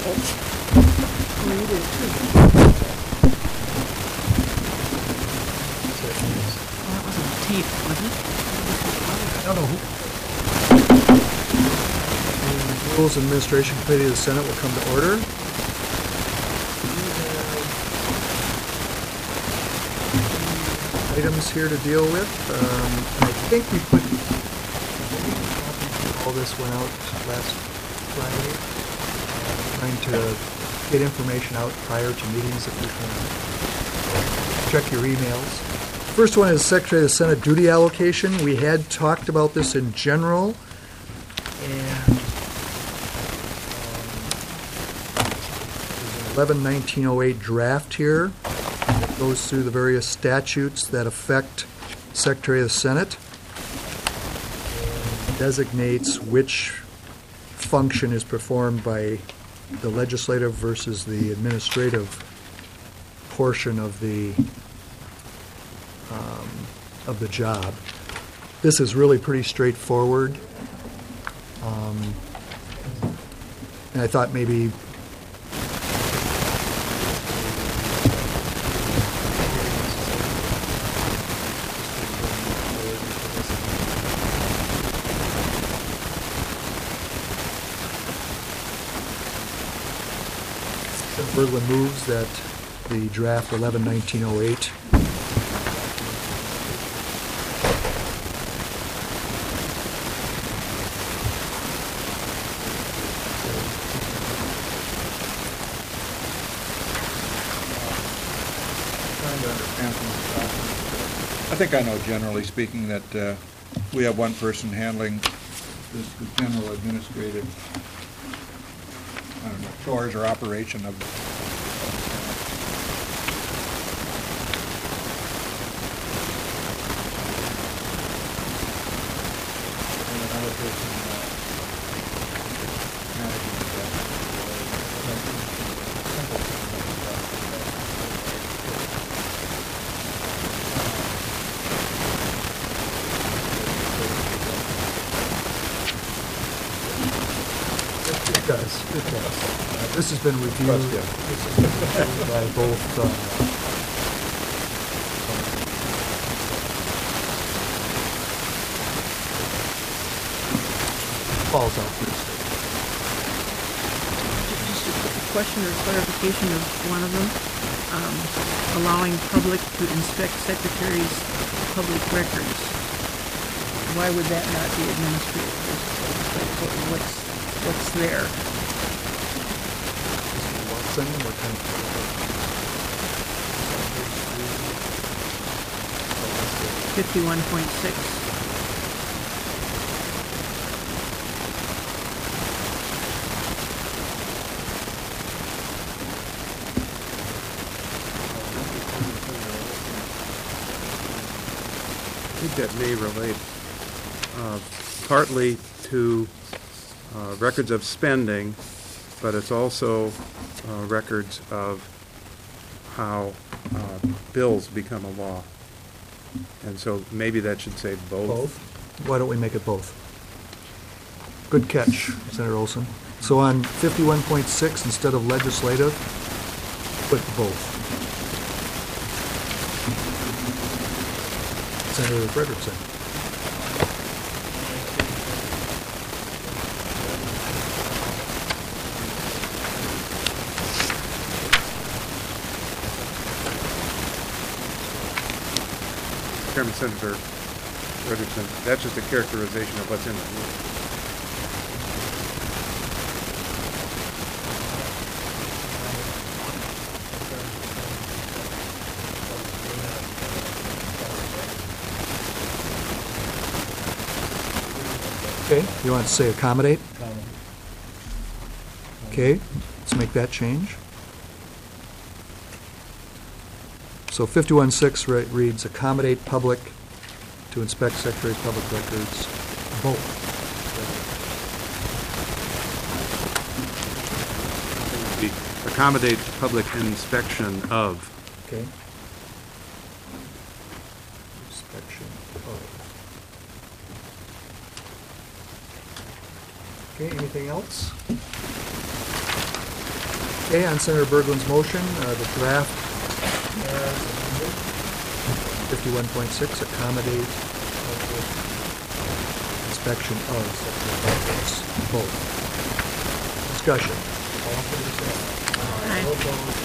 That wasn't tape, was it? I don't know who. The Rules and Administration Committee of the Senate will come to order. Items here to deal with. I think we put all this went out last Friday. Trying to get information out prior to meetings if we can. Check your emails. First one is Secretary of the Senate duty allocation. We had talked about this in general, and there's an 11-1908 draft here that goes through the various statutes that affect Secretary of the Senate, and designates which function is performed by the legislative versus the administrative portion of the job. This is really pretty straightforward, and I thought maybe Berglund moves that the draft 11-1908 I think I know, generally speaking, that we have one person handling this general administrative, I don't know, chores or operation of and another person managing It does. This has been reviewed by both falls out here. Just a question or clarification of one of them. Allowing public to inspect secretaries' public records. Why would that not be administrative? What's there? Watson, what kind of 51.6. I think that may relate partly to records of spending, but it's also records of how bills become a law. And so maybe that should say both. Both? Why don't we make it both? Good catch, Senator Olson. So on 51.6, instead of legislative, put both. Senator Frederickson. Chairman, Senator Frederickson, that's just a characterization of what's in the rule. Okay, you want to say accommodate? Okay, let's make that change. So 51.6 reads, accommodate public to inspect Secretary of Public Records, both. Accommodate public inspection of. Okay. Inspection of. Okay, anything else? Okay, on Senator Berglund's motion, the draft as amended, 51.6, accommodate inspection of sexual offense. Vote. Discussion. All in favor, say aye. Aye. All opposed?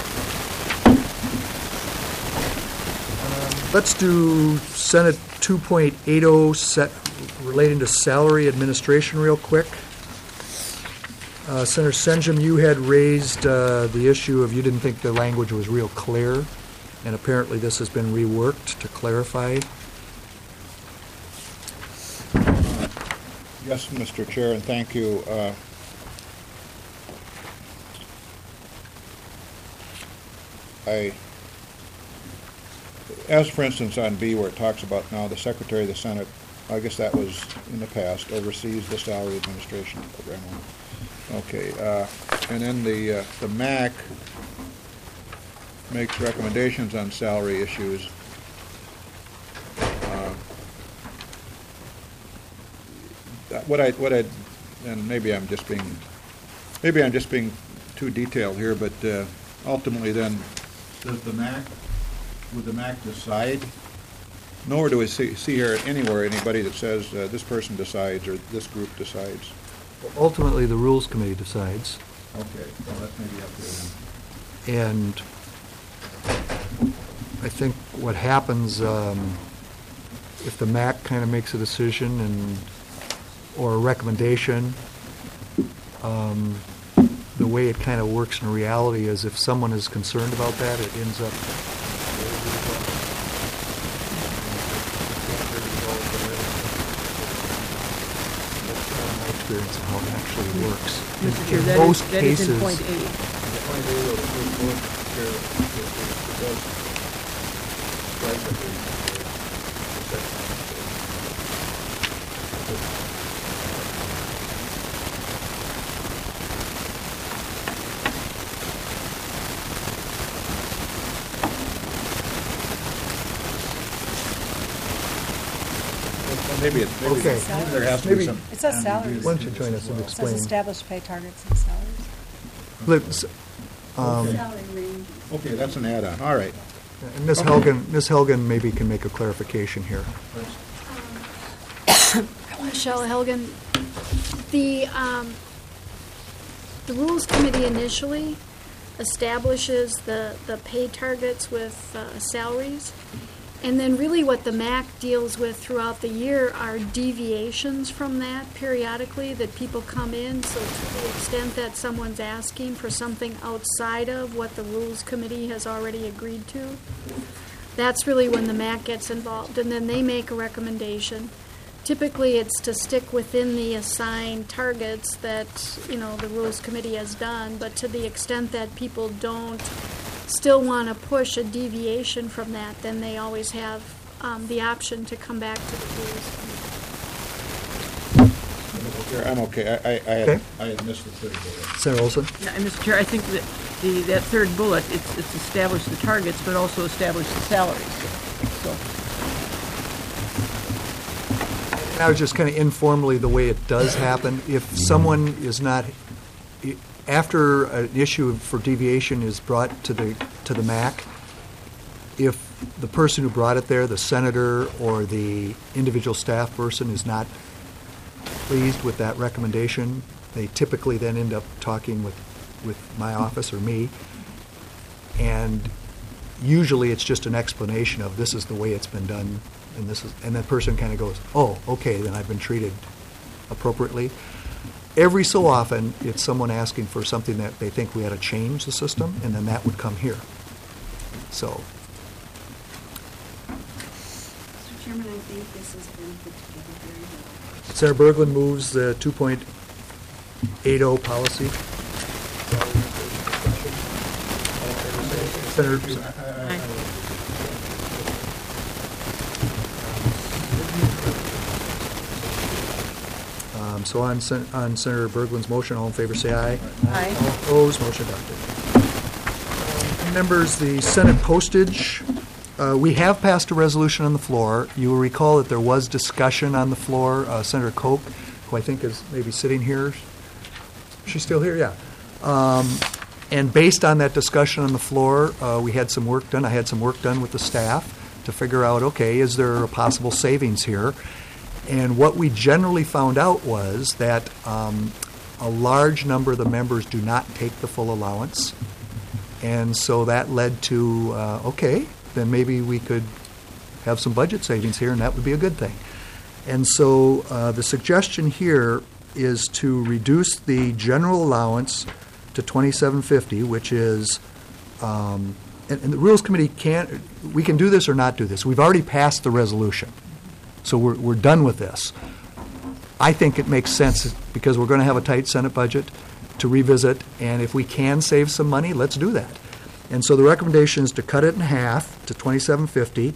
Let's do Senate 2.80 set relating to salary administration real quick. Senator Senjum, you had raised the issue of you didn't think the language was real clear, and apparently this has been reworked to clarify. Yes, Mr. Chair, and thank you. As for instance on B, where it talks about now the Secretary of the Senate, I guess that was in the past, oversees the salary administration program. Okay, and then the MAC makes recommendations on salary issues. What I, and maybe I'm just being too detailed here, but ultimately then, would the MAC decide? Nor do we see here anywhere anybody that says this person decides or this group decides. Ultimately, the Rules Committee decides, Okay, well, that's maybe up there then. and I think what happens, if the MAC kind of makes a decision or a recommendation, the way it kind of works in reality is if someone is concerned about that, it ends up my experience of how it actually works. Mr. Chair, In that most is in cases, point A. Maybe Okay. there has to be some. It says salaries. Why don't you join us and It says explain? established pay targets and salaries. Let's, Salary range. Okay, that's an add-on, all right. and Ms. Helgen maybe can make a clarification here. Michelle Helgen, the Rules Committee initially establishes the pay targets with salaries, and then really what the MAC deals with throughout the year are deviations from that periodically that people come in, so to the extent that someone's asking for something outside of what the Rules Committee has already agreed to, that's really when the MAC gets involved, and then they make a recommendation. Typically, it's to stick within the assigned targets that, the Rules Committee has done, but to the extent that people don't still want to push a deviation from that, then they always have the option to come back to the Rules Committee. I'm okay, Okay. I had missed the third bullet. Senator Olson? Yeah, and Mr. Chair, I think that that third bullet, it's establish the targets, but also establish the salaries. So, Now, just kind of informally, the way it does happen, if someone is not, after an issue for deviation is brought to the MAC, if the person who brought it there, the senator or the individual staff person, is not pleased with that recommendation, they typically then end up talking with my office or me, and usually it's just an explanation of this is the way it's been done, and that person kind of goes, oh, okay, then I've been treated appropriately. Every so often, it's someone asking for something that they think we ought to change the system, and then that would come here. So, Mr. Chairman, I think this has been put together very well. Senator Berglund moves the 2.80 policy. Senator, aye. so on Senator Berglund's motion, all in favor say aye. Aye. All opposed, motion adopted. Members, the Senate postage, we have passed a resolution on the floor. You will recall that there was discussion on the floor. Senator Koch, who I think is maybe sitting here, she's still here, yeah. And based on that discussion on the floor, we had some work done. I had some work done with the staff to figure out, okay, is there a possible savings here? And what we generally found out was that a large number of the members do not take the full allowance. And so that led to, okay, then maybe we could have some budget savings here, and that would be a good thing. And so the suggestion here is to reduce the general allowance to $2,750, which is, and the Rules Committee we can do this or not do this. We've already passed the resolution, so we're done with this. I think it makes sense, because we're going to have a tight Senate budget, to revisit, and if we can save some money, let's do that. And so the recommendation is to cut it in half to $2,750,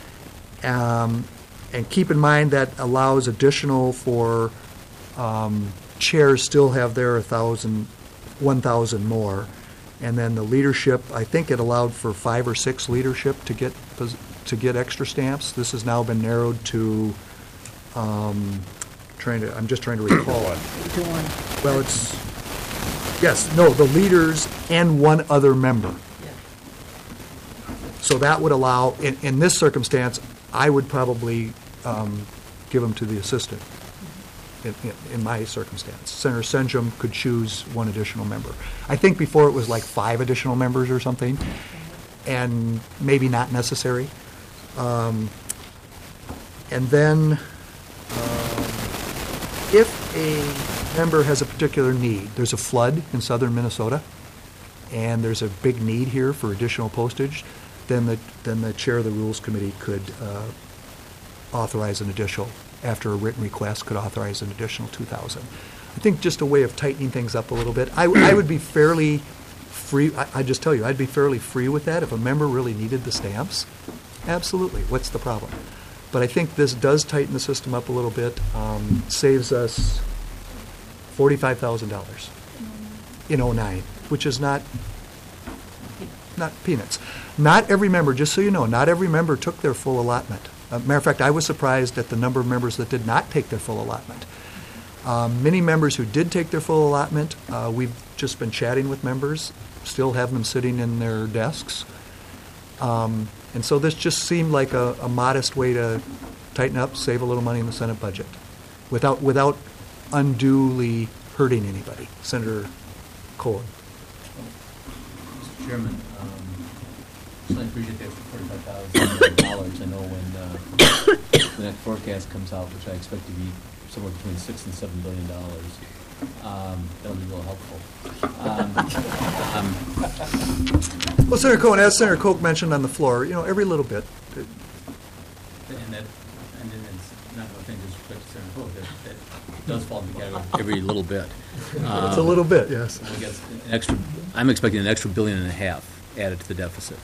and keep in mind that allows additional for chairs still have their 1,000 more, and then the leadership, I think it allowed for 5 or 6 leadership to get extra stamps. This has now been narrowed to I'm just trying to recall it. To one. Well, the leaders and one other member. Yeah. So that would allow, in this circumstance, I would probably give them to the assistant, in my circumstance. Senator Senjum could choose one additional member. I think before it was like 5 additional members or something, and maybe not necessary. And then, if a member has a particular need, there's a flood in southern Minnesota, and there's a big need here for additional postage, then the chair of the Rules Committee could authorize an additional, after a written request, could authorize an additional $2,000. I think just a way of tightening things up a little bit. I would be fairly free, I just tell you, I'd be fairly free with that. If a member really needed the stamps, absolutely, what's the problem? But I think this does tighten the system up a little bit, saves us $45,000 in '09, which is not peanuts. Not every member, just so you know, not every member took their full allotment. Matter of fact, I was surprised at the number of members that did not take their full allotment. Many members who did take their full allotment, we've just been chatting with members, still have them sitting in their desks. And so this just seemed like a modest way to tighten up, save a little money in the Senate budget, without unduly hurting anybody. Senator Cohen. Mr. Chairman, I appreciate the extra $45,000. I know when the next forecast comes out, which I expect to be somewhere between $6 and $7 billion, that'll be real helpful. Well, Senator Cohen, as Senator Koch mentioned on the floor, every little bit. And it's not one thing with respect to Senator Koch, that does fall into the category of every little bit. It's a little bit, yes. I'm expecting an extra $1.5 billion added to the deficit.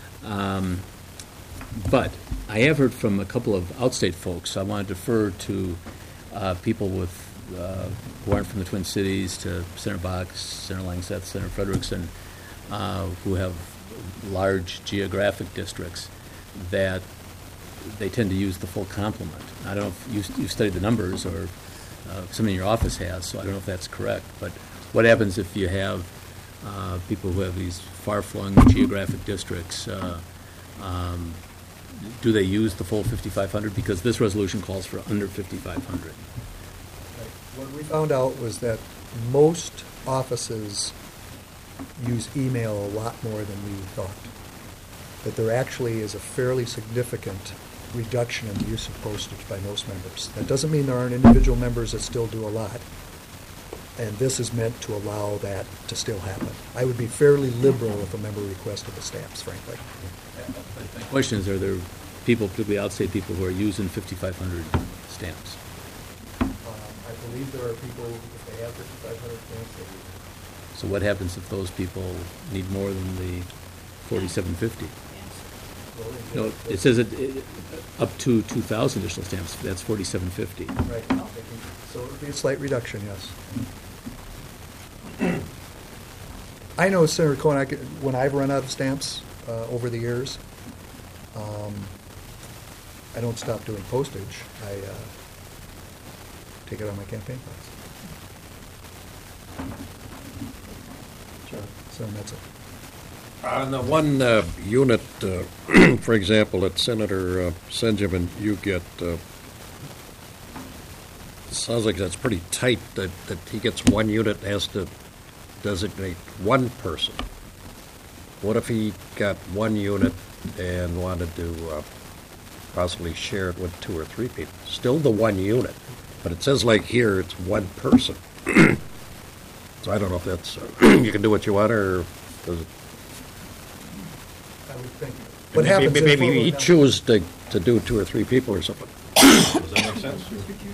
But I have heard from a couple of outstate folks, so I want to defer to people who aren't from the Twin Cities, to Senator Box, Senator Langseth, Senator Frederickson, who have large geographic districts, that they tend to use the full complement. I don't know if you've studied the numbers, or somebody in your office has, so I don't know if that's correct. But what happens if you have people who have these far-flung geographic districts? Do they use the full 5,500? Because this resolution calls for under 5,500. What we found out was that most offices use email a lot more than we thought. That there actually is a fairly significant reduction in the use of postage by most members. That doesn't mean there aren't individual members that still do a lot. And this is meant to allow that to still happen. I would be fairly liberal if a member requested the stamps, frankly. My question is, are there people, particularly outstate people, who are using 5,500 stamps? I believe there are people, if they have 5,500 stamps, they use it. So what happens if those people need more than the 4,750? No, it says up to 2,000 additional stamps. That's 4,750. Right. So it would be a slight reduction, yes. I know, Senator Cohen, when I've run out of stamps over the years, I don't stop doing postage. I take it on my campaign funds. Senator Metzel. On the one unit, for example, that Senator Senjamin, you get, sounds like that's pretty tight, that he gets one unit, has to designate one person. What if he got one unit and wanted to possibly share it with 2 or 3 people? Still the one unit, but it says like here, it's one person. So I don't know if that's, you can do what you want, or does it? I would think. What happens is. Maybe he choose to do 2 or 3 people or something. Does that make sense?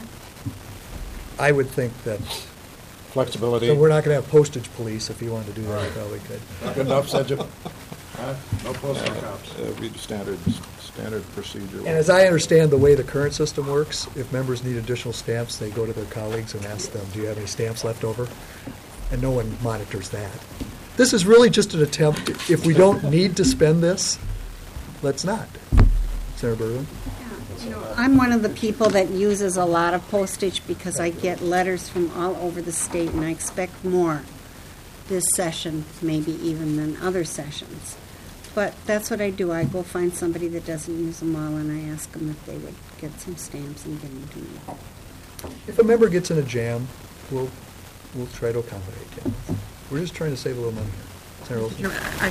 I would think that, Flexibility. so we're not going to have postage police. If you wanted to do that, we probably could. Good enough, Senjamin? No postal cops. Read standard procedure. And as I understand the way the current system works, if members need additional stamps, they go to their colleagues and ask them, do you have any stamps left over? And no one monitors that. This is really just an attempt, if we don't need to spend this, let's not. Senator Berlin? I'm one of the people that uses a lot of postage because I get letters from all over the state, and I expect more this session, maybe even than other sessions. But that's what I do. I go find somebody that doesn't use them all, and I ask them if they would get some stamps and give them to me. If a member gets in a jam, we'll try to accommodate him. We're just trying to save a little money here. Senator Olson?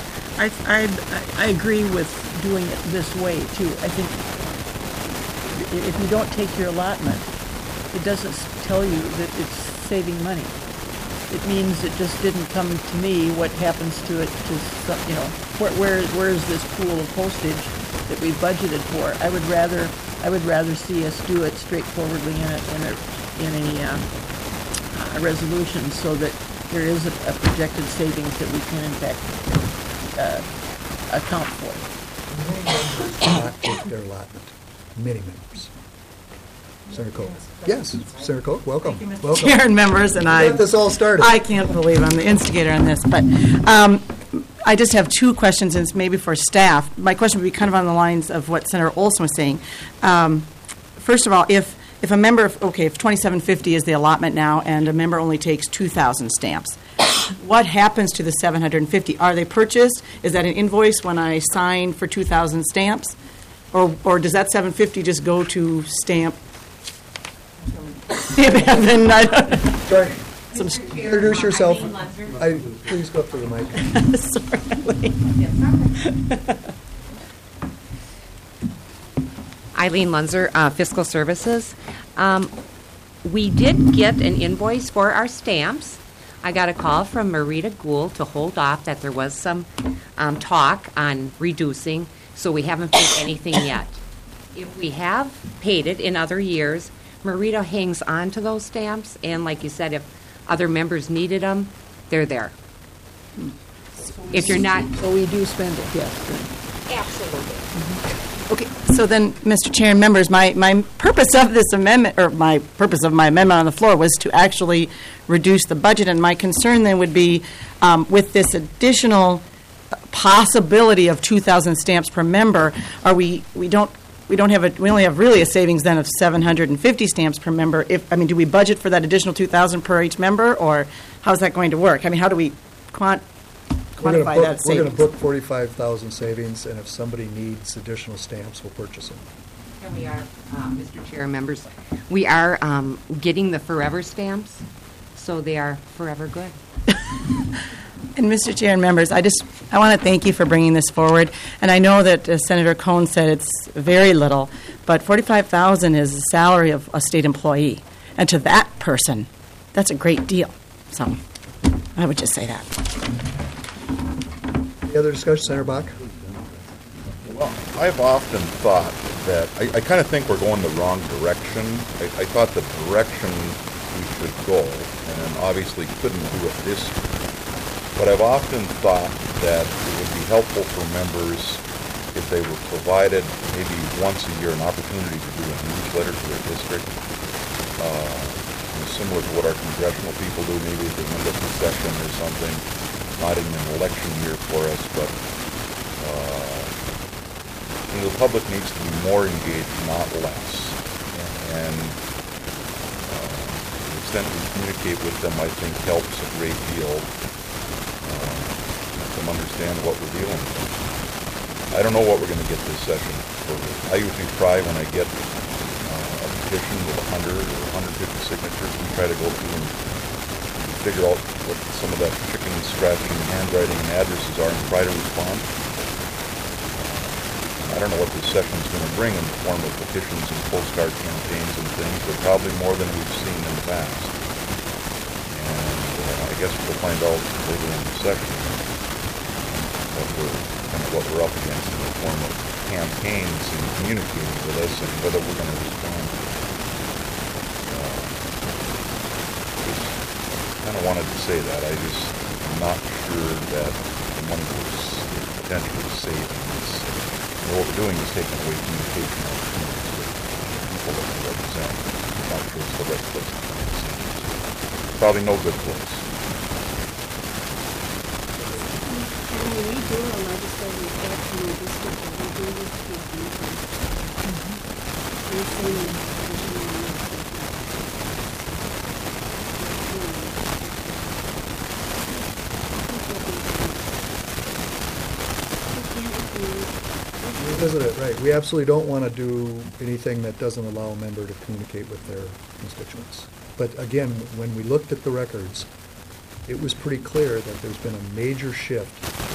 I agree with doing it this way, too. I think if you don't take your allotment, it doesn't tell you that it's saving money. It means it just didn't come to me. What happens to it, where is this pool of postage that we budgeted for? I would rather see us do it straightforwardly in a resolution, so that there is a projected savings that we can in fact account for. Many members do not take their allotment. Many members. Senator Koch. Yes, Senator Koch, welcome. Welcome. Chair and members, and You got this all started. I can't believe I'm the instigator on this, but I just have 2 questions, and it's maybe for staff. My question would be kind of on the lines of what Senator Olson was saying. First of all, if a member, if 2750 is the allotment now, and a member only takes 2,000 stamps, what happens to the 750? Are they purchased? Is that an invoice when I sign for 2,000 stamps? Or does that 750 just go to stamp? Then I don't know. Sorry. Introduce yourself. Please go up to the mic. Eileen Lunzer, Fiscal Services. We did get an invoice for our stamps. I got a call from Marita Gould to hold off that there was some talk on reducing, so we haven't paid anything yet. If we have paid it in other years, Marita hangs on to those stamps, and like you said, if other members needed them, they're there. If you're not... So we do spend it, yes. Absolutely. Okay, so then, Mr. Chair and members, my purpose of this amendment, or my purpose of my amendment on the floor, was to actually reduce the budget, and my concern then would be with this additional possibility of 2,000 stamps per member, we only have really a savings then of 750 stamps per member. Do we budget for that additional 2,000 per each member, or how's that going to work? How do we quantify that savings? We're going to book 45,000 savings, and if somebody needs additional stamps, we'll purchase them. And we are, Mr. Chair and members, we are getting the forever stamps, so they are forever good. And Mr. Chair and members, I want to thank you for bringing this forward. And I know that Senator Cohn said it's very little, but $45,000 is the salary of a state employee. And to that person, that's a great deal. So I would just say that. Any other discussion, Senator Bach? Well, I've often thought that, I kind of think we're going the wrong direction. I thought the direction we should go, and obviously couldn't do it this year. But I've often thought that it would be helpful for members if they were provided maybe once a year an opportunity to do a newsletter to their district, similar to what our congressional people do, maybe at the end of the session or something, not in an election year for us, but the public needs to be more engaged, not less. And the extent we communicate with them, I think, helps a great deal. them understand what we're dealing with. I don't know what we're going to get this session for. I usually try when I get a petition with 100 or 150 signatures, we try to go through and figure out what some of that chicken scratching, handwriting, and addresses are and try to respond. I don't know what this session's going to bring in the form of petitions and postcard campaigns and things, but probably more than we've seen in the past. And I guess we'll find out later in the session what we're up against in the form of campaigns and communicating with us and whether we're going to respond. Just kind of wanted to say that. I just am not sure that the money is potentially saving. What we're doing is taking away communication opportunities with people that we represent. I'm not sure it's the right place to put it. Probably no good place. When we do a legislative action in district, we do this to Revisit it, right. We absolutely don't want to do anything that doesn't allow a member to communicate with their constituents. But again, when we looked at the records, it was pretty clear that there's been a major shift.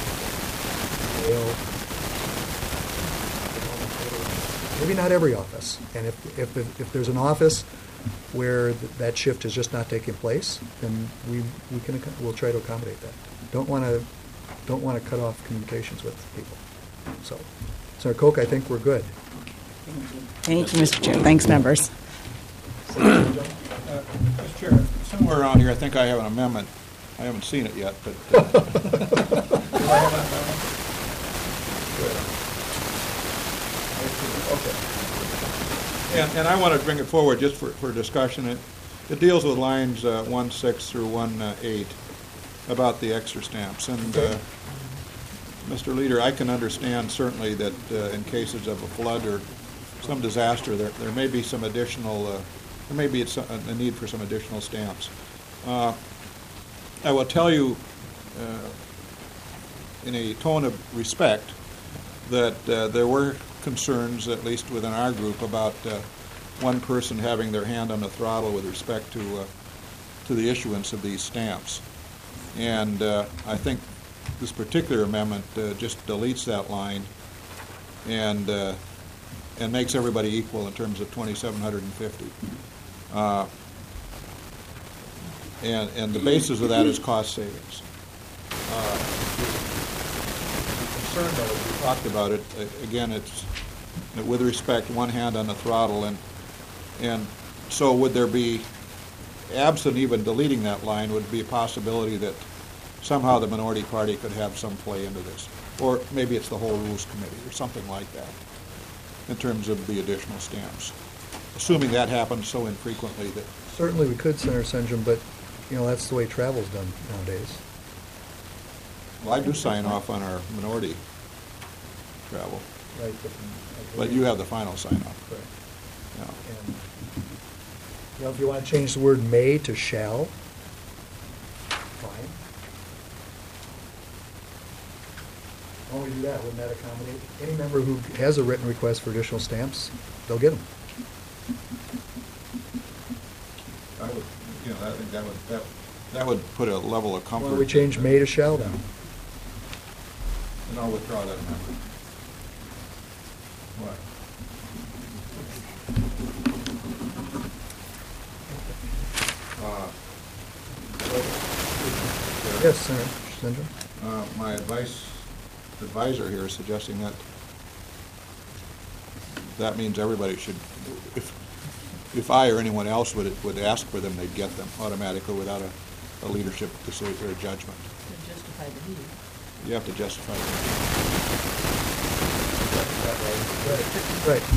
Maybe not every office. And if there's an office where that shift is just not taking place, then we'll try to accommodate that. Don't want to cut off communications with people. So, Senator Koch, I think we're good. Thank you, Mr. Chair. Thanks, members. Mr. Chair, somewhere around here, I think I have an amendment. I haven't seen it yet, but. Do I have an amendment? Okay. And I want to bring it forward just for discussion. It deals with lines 1-6 through 1-8 about the extra stamps. And Mr. Leader, I can understand certainly that in cases of a flood or some disaster, there may be some additional, there may be a need for some additional stamps. I will tell you in a tone of respect that there were concerns, at least within our group, about one person having their hand on the throttle with respect to the issuance of these stamps. And I think this particular amendment just deletes that line and makes everybody equal in terms of 2,750. And the basis of that is cost savings. The concern, though, as we talked about it, again, it's with respect, one hand on the throttle, and so would there be, absent even deleting that line, would be a possibility that somehow the minority party could have some play into this, or maybe it's the whole Rules Committee or something like that, in terms of the additional stamps. Assuming that happens so infrequently that. Certainly we could, Senator Senjum, but that's the way travel's done nowadays. Well, I do sign off on our minority travel. Right. But you have the final sign-off. Correct. Yeah. And, if you want to change the word may to shall, fine. Why don't we do that? Wouldn't that accommodate? Any member who has a written request for additional stamps, they'll get them. I would, I think that would put a level of comfort. Why don't we change may to shall then? And I'll withdraw that amendment. What? Yes, Senator Senjum. My advisor here is suggesting that means everybody should, if I or anyone else would ask for them, they'd get them automatically without a leadership decision or a judgment. To justify the need. You have to justify it. Right.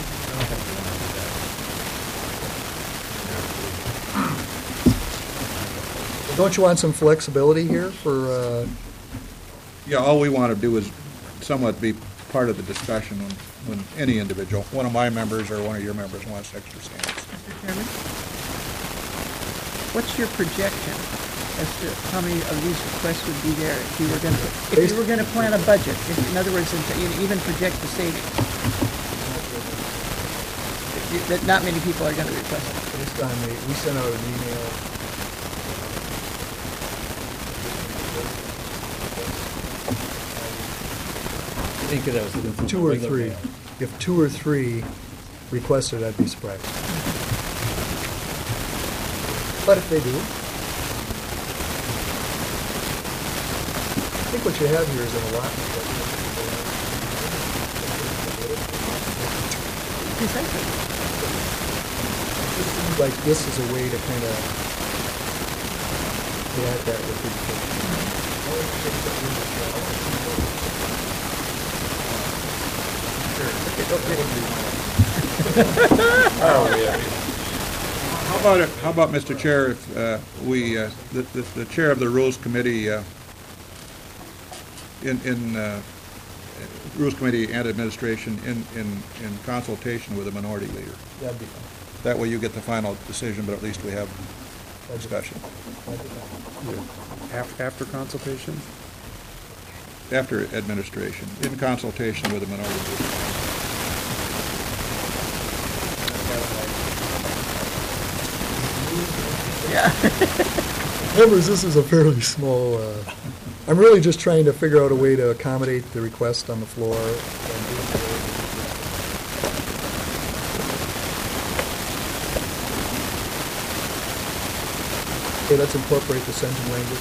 Don't you want some flexibility here for? Yeah, all we want to do is somewhat be part of the discussion when any individual, one of my members or one of your members wants extra stamps. Mr. Chairman, what's your projection as to how many of these requests would be there if you were gonna plan a budget? In other words, even project the savings? That not many people are gonna request it. Based on we sent out an email. I think that was looking for Two or regular three. mail. If 2 or 3 requested, I'd be surprised. But if they do, I think what you have here is an allotment. Precisely. It seems like this is a way to kind of add that with How about, Mr. Chair, if the chair of the Rules Committee, Rules Committee and Administration in consultation with the minority leader? That'd be fine. That way you get the final decision, but at least we have discussion. After consultation? After administration, in consultation with the minority leader. Members, this is a fairly small, I'm really just trying to figure out a way to accommodate the request on the floor. Okay, let's incorporate the sentence language.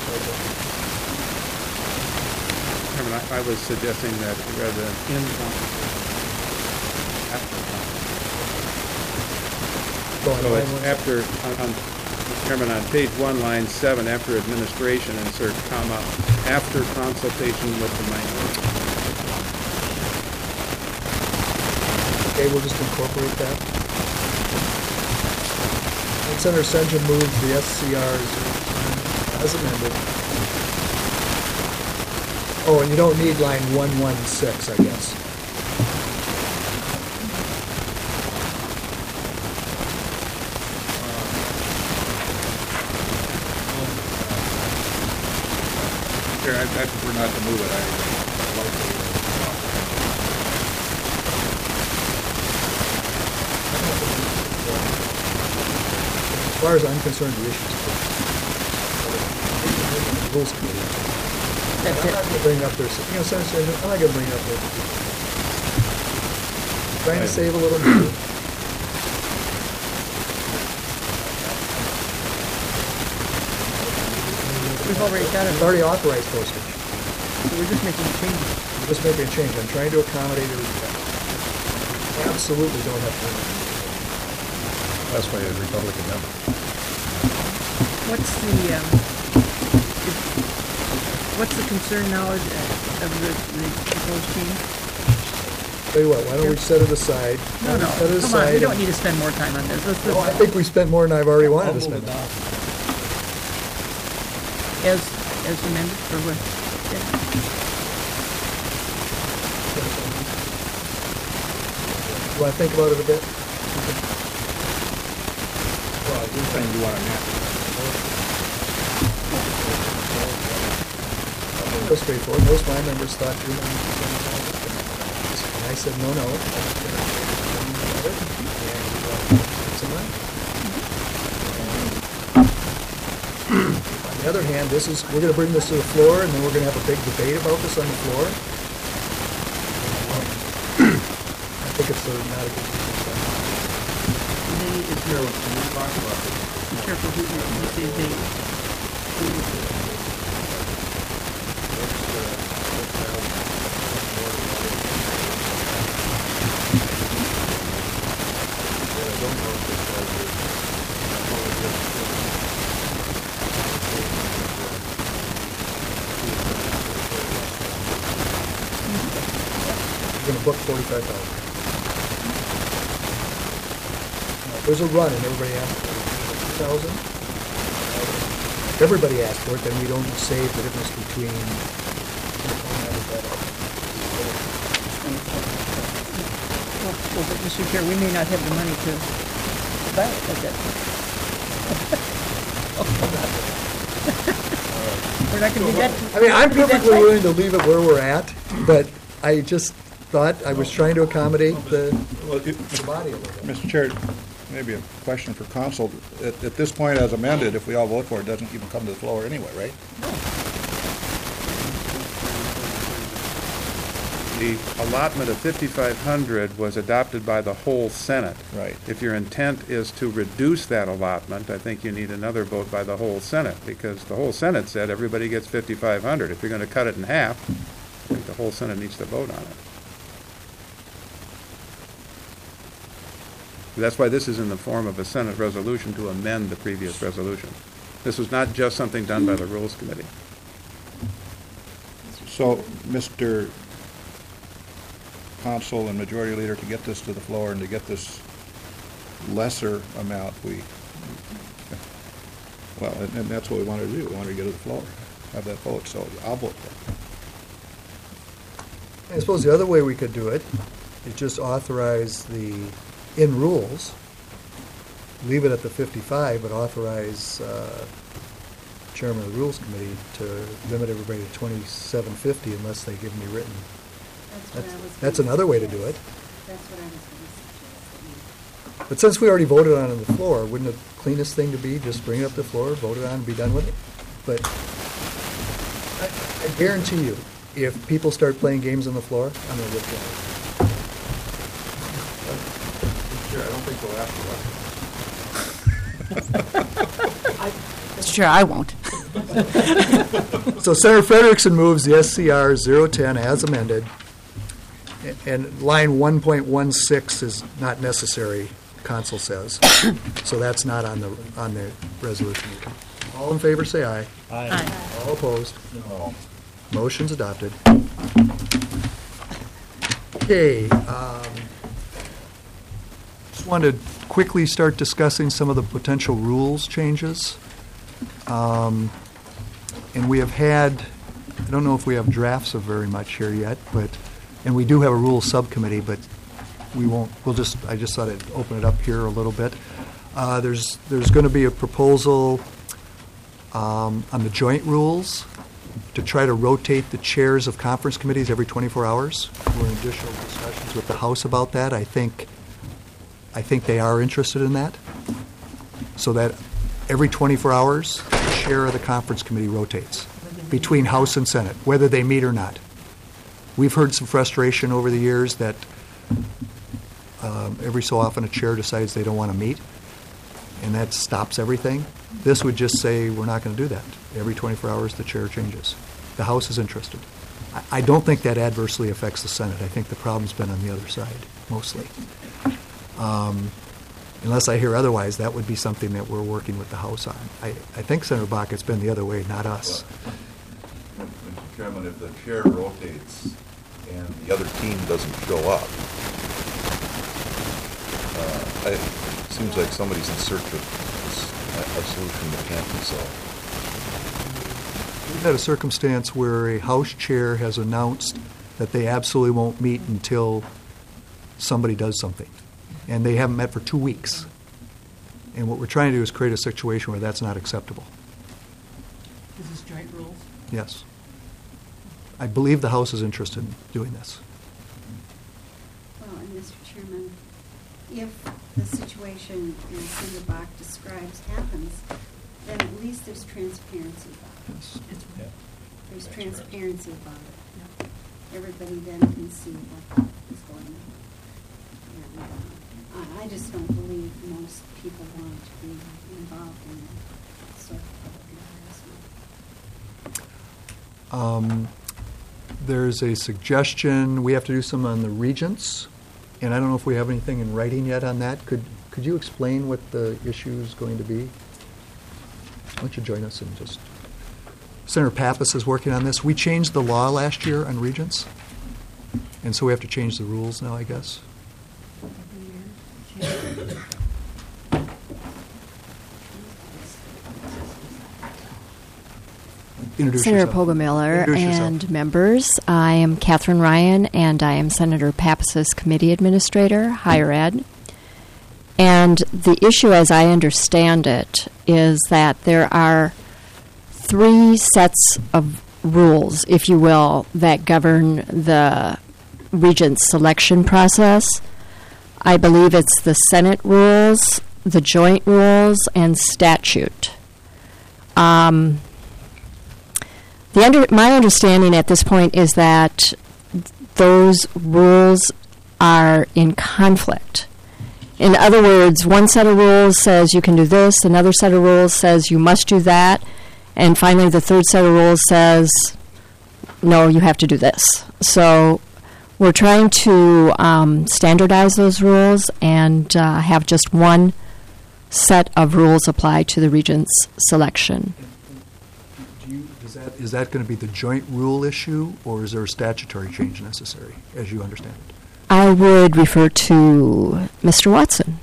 Chairman, I was suggesting that rather than in consultation, after consultation. Go on, So line it's one. after, Mr. Chairman, on page 1, line 7, after administration, insert comma, after consultation with the minority. Okay, we'll just incorporate that. And Senator Senja moves the SCRs as amended. Oh, and you don't need line 116, I guess. Chair, I prefer not to move it. As far as I'm concerned, the issue's clear. Rules Committee. That's I'm not it. going to bring up their, Senator Senja, I'm not going to bring up their, trying to save a little money. We've already got it. We've already authorized postage. So we're just making a change. I'm just making a change. I'm trying to accommodate a request. Absolutely don't have to. That's why a Republican member. What's the concern now of the proposed change? Tell you what, why don't we set it aside? No, Set it come on, we aside. don't need to spend more time on this. No, I think we spent more than I've already wanted to spend. As amended, or what? Want to think about it a bit? Well, you're saying you want to match. Go straightforward. Most of my members thought you wanted to spend more. And I said, no. On the other hand, we're going to bring this to the floor, and then we're going to have a big debate about this on the floor. I think it's not a good use of time. Be careful who you say they. We're going to book $45,000. There's a run, and everybody asked for $2,000. If everybody asked for it, then we don't save the difference between. Well, but Mr. Chair, we may not have the money to buy it at that point. We're not gonna be that. I mean, I'm be that perfectly tight. willing to leave it where we're at, but I just thought I was trying to accommodate the body a little bit. Mr. Chair, maybe a question for council. At this point, as amended, if we all vote for it, it doesn't even come to the floor anyway, right? The allotment of 5,500 was adopted by the whole Senate. Right. If your intent is to reduce that allotment, I think you need another vote by the whole Senate, because the whole Senate said everybody gets 5,500. If you're going to cut it in half, I think the whole Senate needs to vote on it. That's why this is in the form of a Senate resolution to amend the previous resolution. This was not just something done by the Rules Committee. So, Mr. Council and Majority Leader, to get this to the floor and to get this lesser amount, and that's what we wanted to do. We wanted to get to the floor, have that vote, so I'll vote for it. I suppose the other way we could do it is just authorize in rules, leave it at the 55, but authorize Chairman of the Rules Committee to limit everybody to 2750 unless they give me written. That's another way to do it. That's what I was going to suggest. But since we already voted on it on the floor, wouldn't the cleanest thing to be just bring it up to the floor, vote it on, and be done with it? But I guarantee you, if people start playing games on the floor, I'm going to whip them. Chair, I don't think we'll ask for Mr. Chair, I won't. So Senator Frederickson moves the SCR 010 as amended, and line 1.16 is not necessary, council says. So that's not on the resolution. All in favor, say aye. Aye. All opposed? No. Motion's adopted. Okay, just wanted to quickly start discussing some of the potential rules changes. And we have had, I don't know if we have drafts of very much here yet, and we do have a rules subcommittee, but I just thought I'd open it up here a little bit. There's going to be a proposal on the joint rules to try to rotate the chairs of conference committees every 24 hours. We're in additional discussions with the House about that. I think they are interested in that, so that every 24 hours, the chair of the conference committee rotates between House and Senate, whether they meet or not. We've heard some frustration over the years that every so often a chair decides they don't want to meet, and that stops everything. This would just say we're not going to do that. Every 24 hours, the chair changes. The House is interested. I don't think that adversely affects the Senate. I think the problem's been on the other side, mostly. Unless I hear otherwise, that would be something that we're working with the House on. I think, Senator Bach, it's been the other way, not us. Mr. Chairman, if the chair rotates and the other team doesn't show up, it seems like somebody's in search of a solution that can't be solved. We've had a circumstance where a House chair has announced that they absolutely won't meet until somebody does something. And they haven't met for 2 weeks. And what we're trying to do is create a situation where that's not acceptable. Is this joint rules? Yes. I believe the House is interested in doing this. Well, and Mr. Chairman, if the situation as Senator Bach describes happens, then at least there's transparency about it. Yes. There's transparency about it. Everybody then can see what is going on. And, I just don't believe most people want to be involved in that sort of public embarrassment. There's a suggestion, we have to do some on the regents, and I don't know if we have anything in writing yet on that. Could you explain what the issue is going to be? Why don't you join us and just... Senator Pappas is working on this. We changed the law last year on regents, and so we have to change the rules now, I guess. Senator Pogomiller and members, I am Catherine Ryan, and I am Senator Pappas's committee administrator, higher ed. And the issue, as I understand it, is that there are three sets of rules, if you will, that govern the regent selection process. I believe it's the Senate rules, the joint rules, and statute. My understanding at this point is that those rules are in conflict. In other words, one set of rules says you can do this, another set of rules says you must do that, and finally the third set of rules says, no, you have to do this. So we're trying to standardize those rules and have just one set of rules apply to the regent's selection. Is that going to be the joint rule issue, or is there a statutory change necessary, as you understand it? I would refer to Mr. Watson.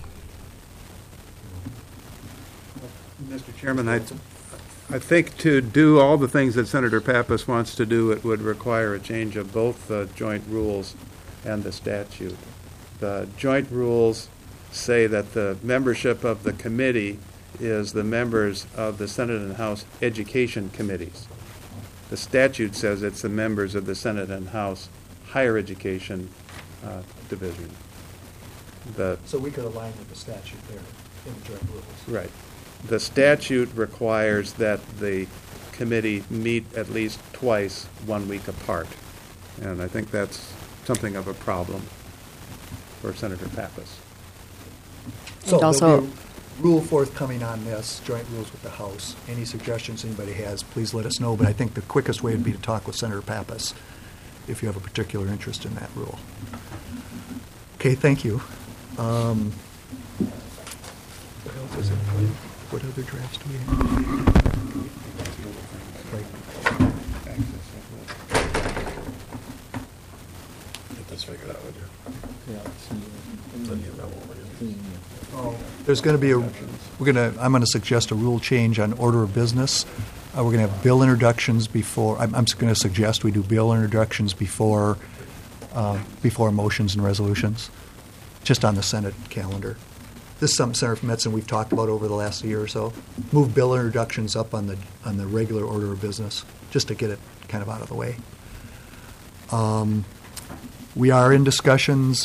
Mr. Chairman, I think to do all the things that Senator Pappas wants to do, it would require a change of both the joint rules and the statute. The joint rules say that the membership of the committee is the members of the Senate and House education committees. The statute says it's the members of the Senate and House higher education division. So we could align with the statute there in the joint rules. Right. The statute requires that the committee meet at least twice 1 week apart. And I think that's something of a problem for Senator Pappas. So also, there'll be a rule forthcoming on this, joint rules with the House. Any suggestions anybody has, please let us know. But I think the quickest way would be to talk with Senator Pappas if you have a particular interest in that rule. Okay, thank you. What else is it? What other drafts do we have? Get this figured out, would you? There's going to be I'm going to suggest a rule change on order of business. We're going to have bill introductions before, I'm going to suggest we do bill introductions before motions and resolutions, just on the Senate calendar. This is something, Senator Metzen, we've talked about over the last year or so. Move bill introductions up on the regular order of business, just to get it kind of out of the way. We are in discussions,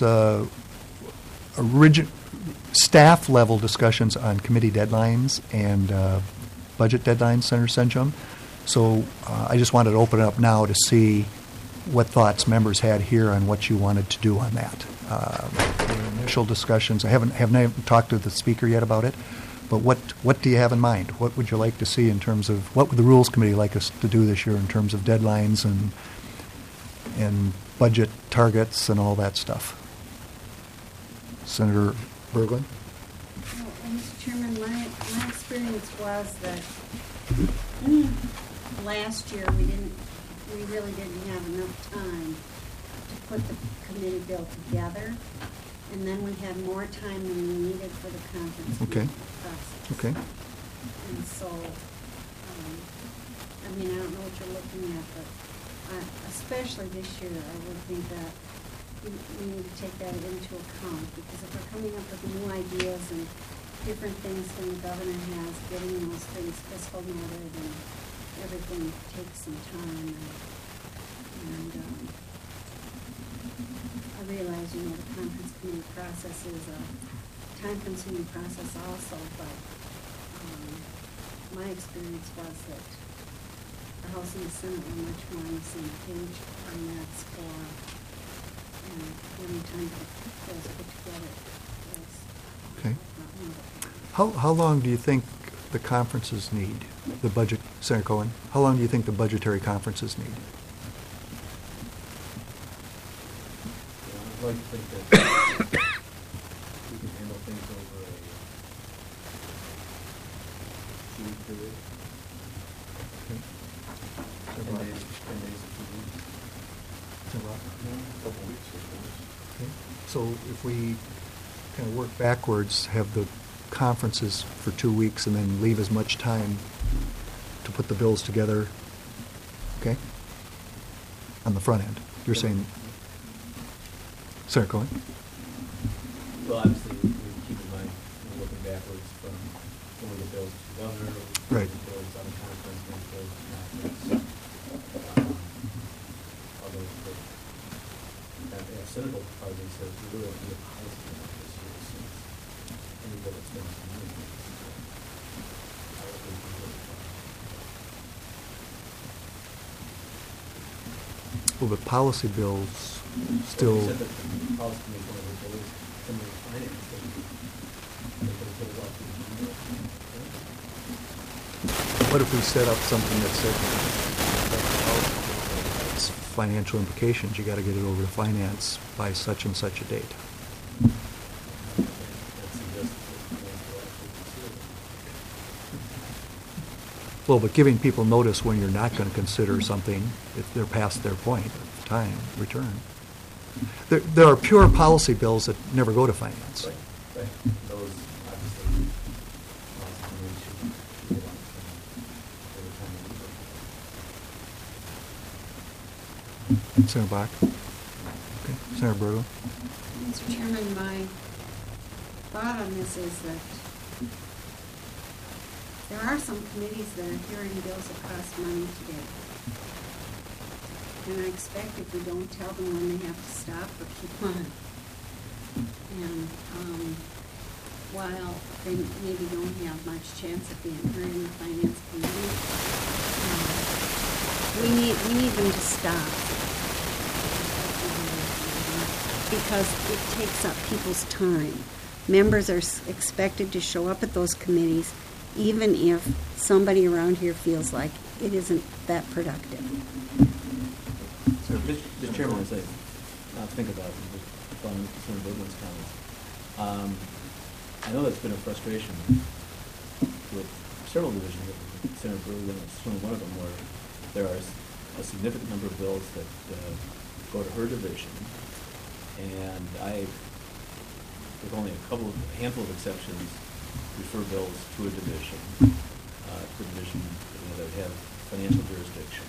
staff-level discussions on committee deadlines and budget deadlines, Senator Senjum. So I just wanted to open it up now to see what thoughts members had here on what you wanted to do on that. The initial discussions, I haven't talked to the speaker yet about it, but what do you have in mind? What would you like to see in terms of, what would the Rules Committee like us to do this year in terms of deadlines and budget targets and all that stuff? Senator Berglund? Mr. Chairman, my experience was that last year we really didn't have enough time to put the committee bill together, and then we had more time than we needed for the conference Okay. process. Okay. And so, I don't know what you're looking at, but especially this year, I would think that we need to take that into account, because if we're coming up with new ideas and different things than the governor has, getting those things fiscal noted and everything takes some time. And I realize, the conference committee process is a time-consuming process also, but my experience was that the House and the Senate were much more on the same page on that score. And having time to get those put together was Okay. wonderful. How long do you think the conferences need, the budget, Senator Cohen? How long do you think the budgetary conferences need? I'd like to think that we can handle things over a 2-week period. 10 days to 2 weeks. A couple weeks, I suppose. Okay. So if we kind of work backwards, have the conferences for 2 weeks and then leave as much time to put the bills together, okay? On the front end, you're saying, Senator Cohen? Well, obviously, we keep in mind, looking backwards from when we get bills to the governor, Right. bills on the conference, and bills cynical part of me says we really don't need a policy on this year since any bill that's been submitted. I would think we would. Well, but policy bills still, You said that the policy committee is one of the bills, similar to finance, that they could have put it off to the year. what if we set up something that said, it's financial implications, you gotta get it over to finance by such and such a date? That suggests that the board will actually consider it. Well, but giving people notice when you're not gonna consider something, if they're past their point of time, return. There are pure policy bills that never go to finance. Right, right. Those, obviously, policy committee should be on every time we vote. Senator Bach? Okay. Senator Burgo? Mr. Chairman, my thought on this is that there are some committees that are hearing bills that cost money today. And I expect if we don't tell them when they have to stop or keep on. And while they maybe don't have much chance of being heard in the finance committee, we need them to stop. Because it takes up people's time. Members are expected to show up at those committees even if somebody around here feels like it isn't that productive. Mr. Chairman, as I think about it, just on Senator Bergman's comments, I know that's been a frustration with several divisions of Senator Bergman, it's one of them, where there are a significant number of bills that go to her division, and I, with only a handful of exceptions, refer bills to a division, that have financial jurisdiction.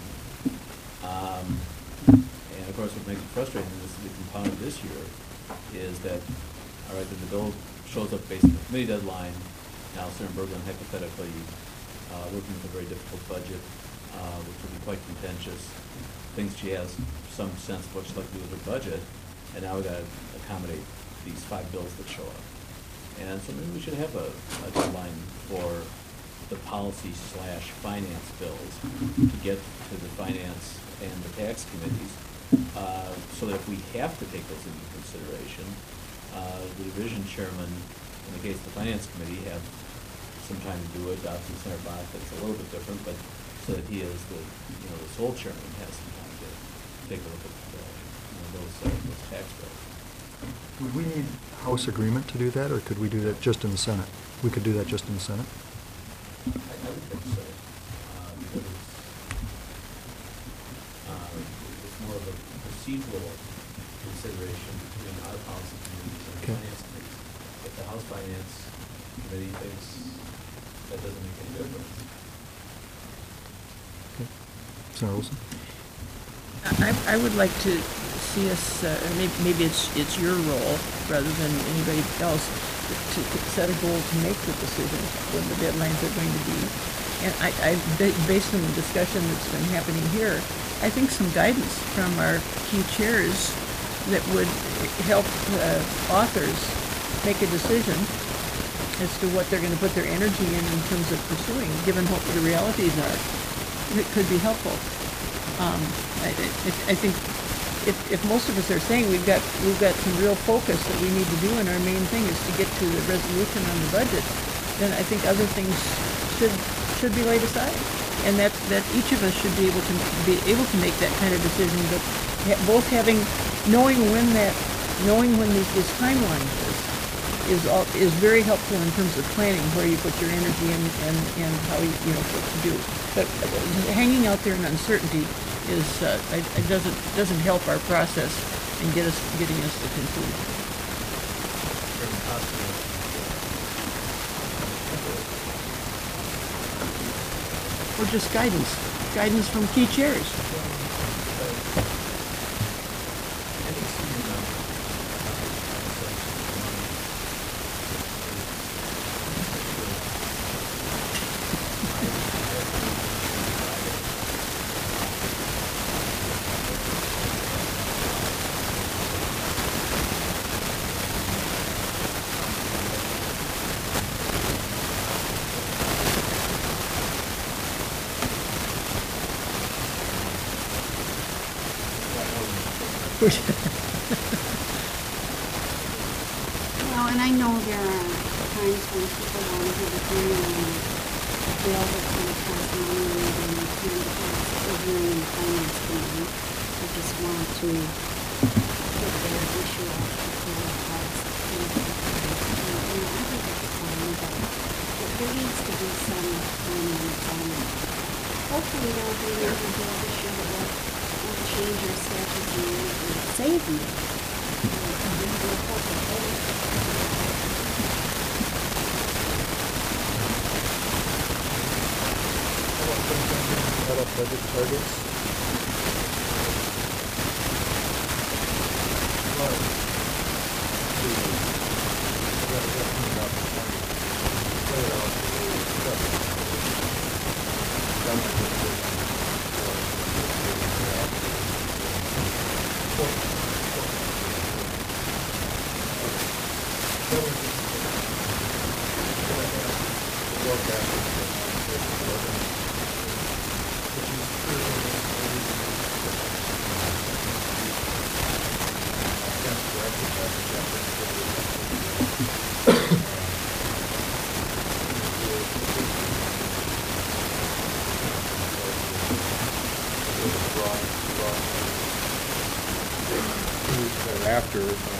And of course, what makes it frustrating, and this is the compound this year, is that, all right, the bill shows up based on the committee deadline. Now, Senator Bergman hypothetically working with a very difficult budget, which will be quite contentious, thinks she has some sense of what she'd like to do with her budget, and now we've got to accommodate these 5 bills that show up. And so maybe we should have a deadline for the policy/finance bills to get to the finance and the tax committees, so that if we have to take those into consideration, the division chairman, in the case of the finance committee, have some time to do it. Obviously, Senator Bach, that's a little bit different, but so that he is the sole chairman, has some time to take a look at those tax bills. Would we need House agreement to do that, or could we do that just in the Senate? We could do that just in the Senate? I would think so, because it's more of a procedural consideration between our policy committees and the Okay. finance committees. If the House Finance Committee thinks that doesn't make any difference. Okay. Senator Olson? I would like to see us, maybe it's your role rather than anybody else, to set a goal to make the decision when the deadlines are going to be. And based on the discussion that's been happening here, I think some guidance from our key chairs that would help authors make a decision as to what they're going to put their energy in terms of pursuing, given what the realities are, it could be helpful. I think if most of us are saying we've got some real focus that we need to do, and our main thing is to get to the resolution on the budget, then I think other things should be laid aside, and that each of us should be able to make that kind of decision. But both knowing when this timeline is very helpful in terms of planning where you put your energy in and how what to do. But hanging out there in uncertainty doesn't help our process and getting us to conclusion. Or just guidance from key chairs. Well, and I know there are times when people want to have a hearing on a bill that's going to cost money and they can't have a hearing in the finance committee. I just want to get their issue off before it costs. And I think that's fine, but there needs to be some time on its own. Hopefully there'll be another bill this year that will change our statutes and save me. Budget targets. After,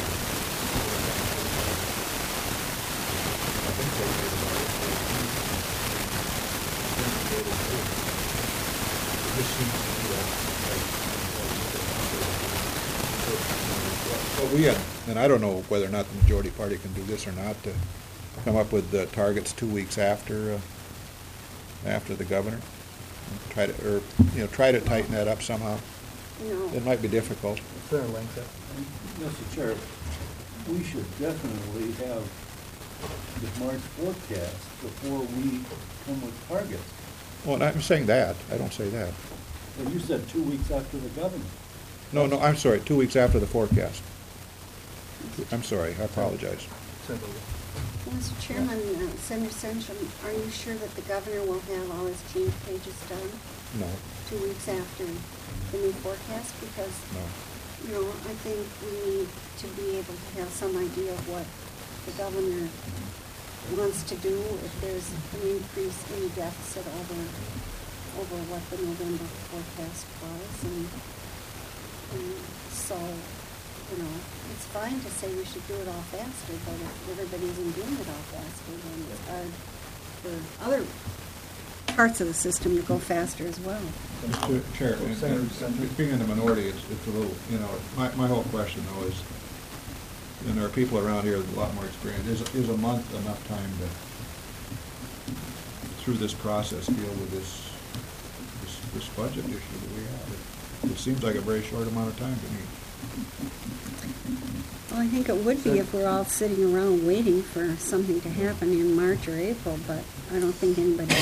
well, we had, and I don't know whether or not the majority party can do this or not, to come up with the targets 2 weeks after the governor. Try to, or, try to tighten that up somehow. No. It might be difficult. Senator Langsett. Mr. Chair, we should definitely have the March forecast before we come with targets. Well, I'm saying that. I don't say that. Well, you said 2 weeks after the governor. No, I'm sorry, 2 weeks after the forecast. I'm sorry, I apologize. Mr. Chairman, Senator Senchum, are you sure that the governor will have all his change pages done No, 2 weeks after the new forecast? Because, no. I think we need to be able to have some idea of what the governor wants to do if there's an increase in the deficit over what the November forecast was. And so, it's fine to say we should do it all faster, but if everybody isn't doing it all faster, then it's hard for other parts of the system to go faster as well. Mr. Chair, being in the minority, it's a little, my whole question though is, and there are people around here with a lot more experience, is a month enough time to, through this process, deal with this budget issue that we have? It seems like a very short amount of time to me. Well, I think it would be if we're all sitting around waiting for something to happen in March or April, but I don't think anybody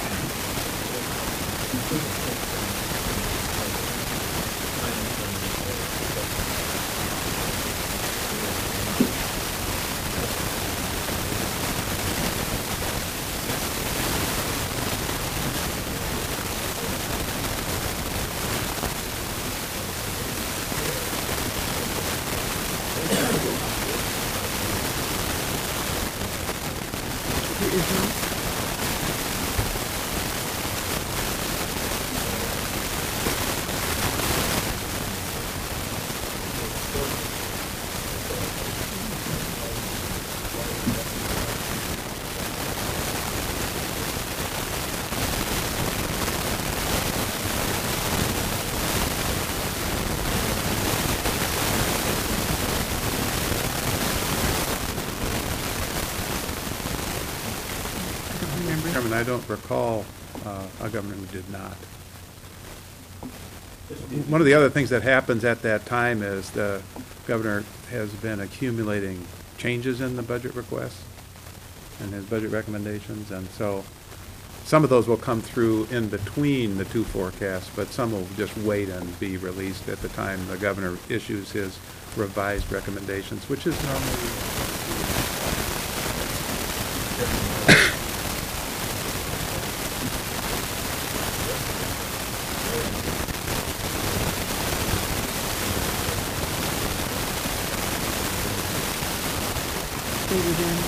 Chairman, I don't recall a governor who did not. One of the other things that happens at that time is the governor has been accumulating changes in the budget requests and his budget recommendations, and so some of those will come through in between the two forecasts, but some will just wait and be released at the time the governor issues his revised recommendations, which is normally stay within.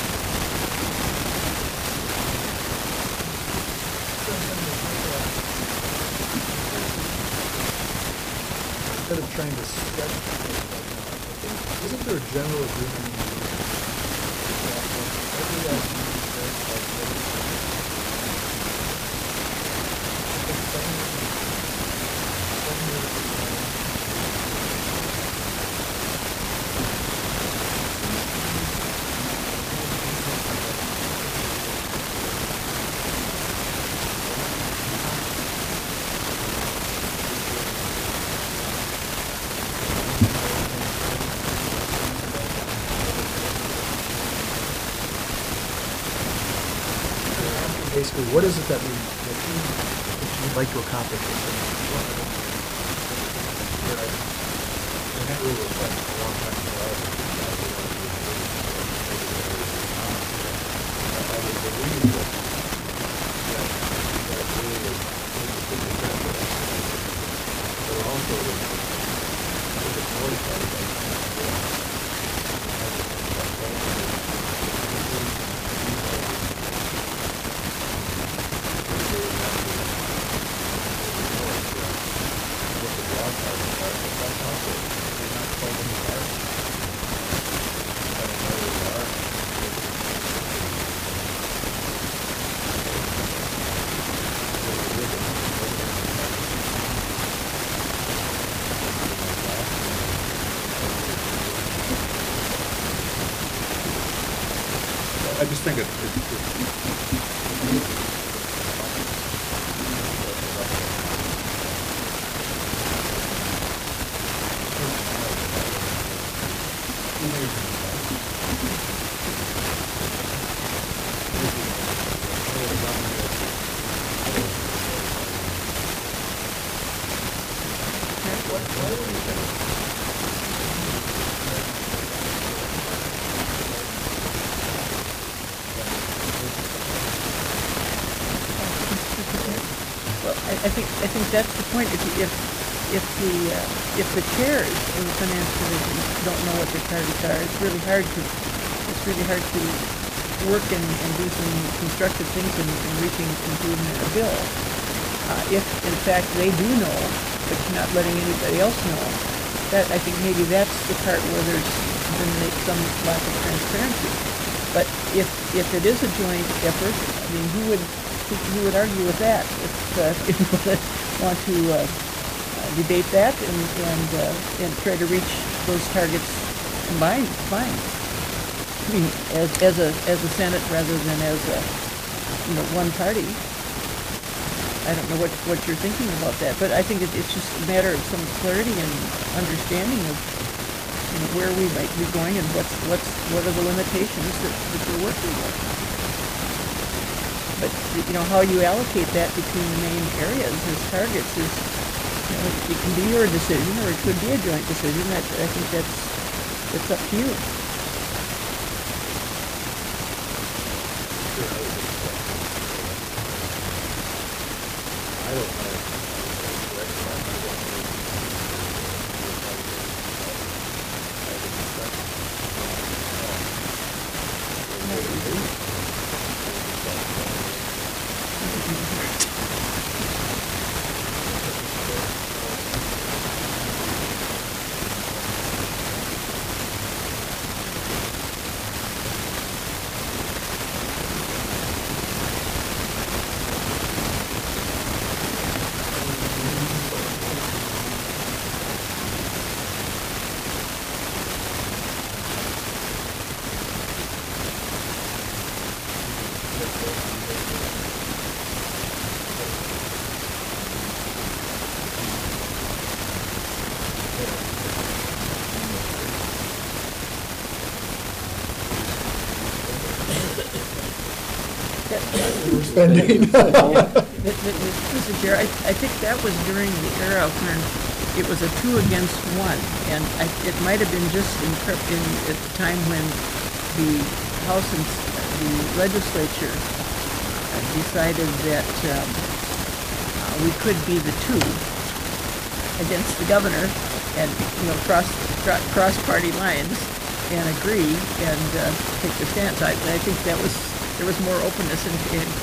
Instead of trying to sketch, isn't there a general agreement in the basically, what is it that you'd like to accomplish? I just think Well, I think that's the point. If the chairs in the finance division don't know what their targets are, it's really hard to work and do some constructive things in reaching conclusion in a bill. If in fact they do know, but you're not letting anybody else know, that I think maybe that's the part where there's been some lack of transparency. But if it is a joint effort, I mean, who would argue with that? If you want to debate that and try to reach those targets combined, fine. I mean, as a Senate rather than as a one party. I don't know what you're thinking about that, but I think it's just a matter of some clarity and understanding of where we might be going and what are the limitations that you're working with. But how you allocate that between the main areas as targets is it can be your decision or it could be a joint decision. I think it's up to you. Spending. Mr. Chair, I think that was during the era when it was a 2 against 1, and it might have been just at the time when the House and the legislature decided that we could be the 2 against the governor and cross party lines. and agree and take the stance. I think there was more openness and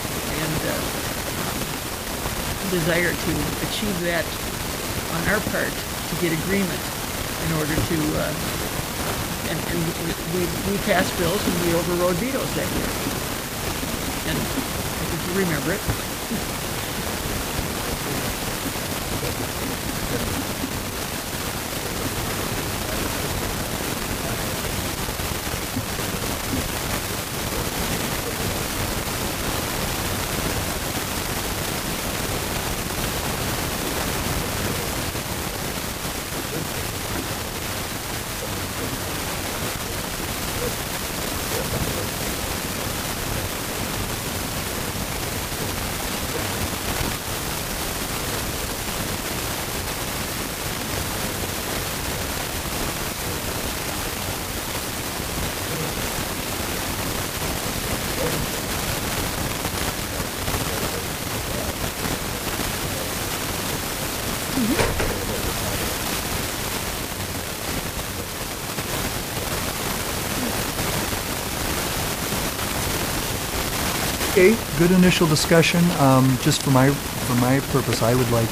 desire to achieve that on our part to get agreement in order to, and we passed bills and we overrode vetoes that year. And I think you remember it. Okay, good initial discussion. Just for my purpose, I would like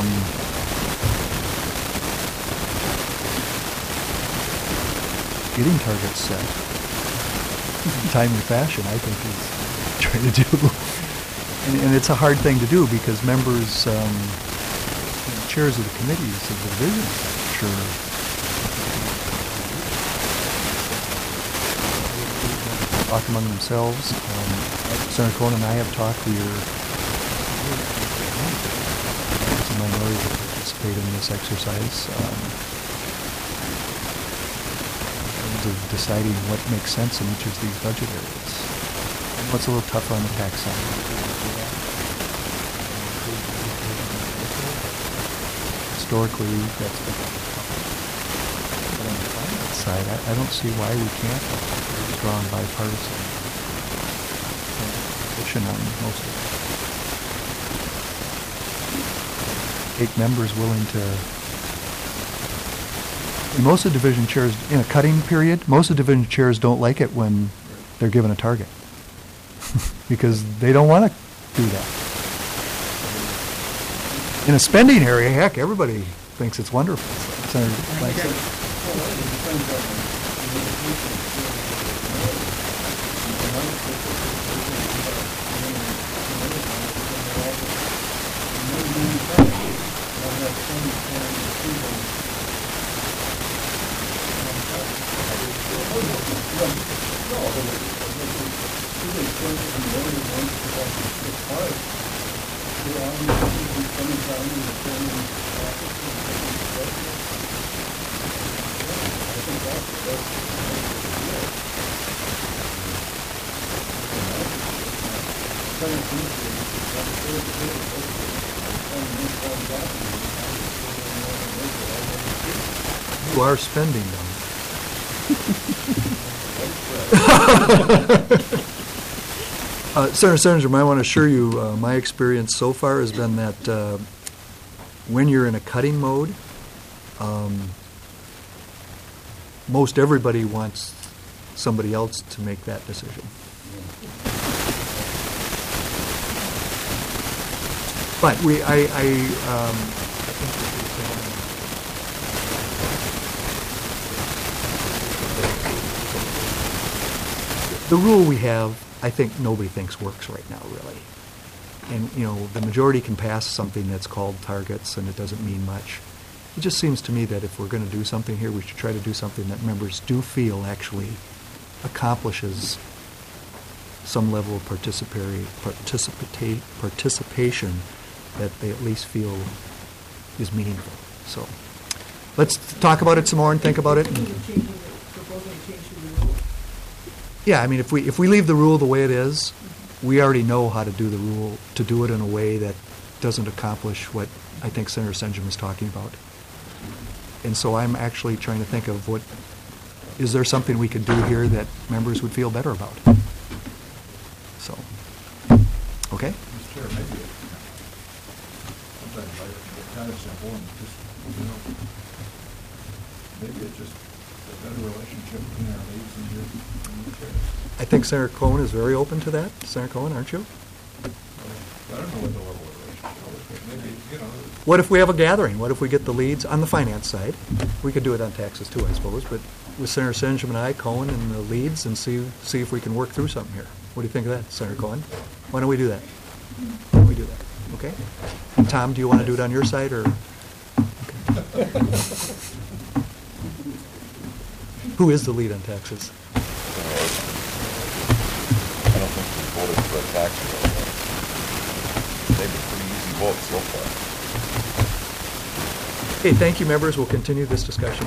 getting targets set in timely fashion. I think is trying to do, and it's a hard thing to do because members, chairs of the committees of the divisions, sure. Talk among themselves. Senator Cohen and I have talked. We are as a minority to participate in this exercise in terms of deciding what makes sense in each of these budget areas. And what's a little tougher on the tax side. Historically, that's been tough. But on the finance side, I don't see why we can't have a very strong bipartisan position on most of it. 8 members willing to... And most of the division chairs, in a cutting period, most of the division chairs don't like it when they're given a target. Because they don't want to do that. In a spending area, heck, everybody thinks it's wonderful. Senator Langston. You are spending them. Senator, I want to assure you, my experience so far has been that when you're in a cutting mode, most everybody wants somebody else to make that decision. But the rule we have, I think nobody thinks works right now, really. And, the majority can pass something that's called targets, and it doesn't mean much. It just seems to me that if we're going to do something here, we should try to do something that members do feel actually accomplishes some level of participation that they at least feel is meaningful. So let's talk about it some more and think about it. Yeah, I mean, if we leave the rule the way it is, we already know how to do the rule, to do it in a way that doesn't accomplish what I think Senator Sengen was talking about. And so I'm actually trying to think of is there something we could do here that members would feel better about? So, okay? Mr. Chair, maybe sometimes it's kind of simple and just, maybe it just better relationship between our leagues and your chairs. I think Senator Cohen is very open to that. Senator Cohen, aren't you? I don't know what the level of relationship is, but maybe, you know. What if we have a gathering? What if we get the leads on the finance side? We could do it on taxes too, I suppose, but with Senator Senjum and I, Cohen and the leads, and see if we can work through something here. What do you think of that, Senator Cohen? Why don't we do that? Why don't we do that? Okay? And Tom, do you want to do it on your side, or? Okay. Who is the lead on taxes? I don't think we voted for a tax bill. They've been pretty easy votes so far. Okay, thank you, members. We'll continue this discussion.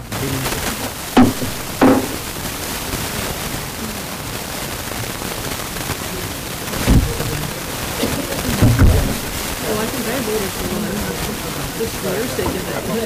Well, I think I voted for one. This Thursday, did I?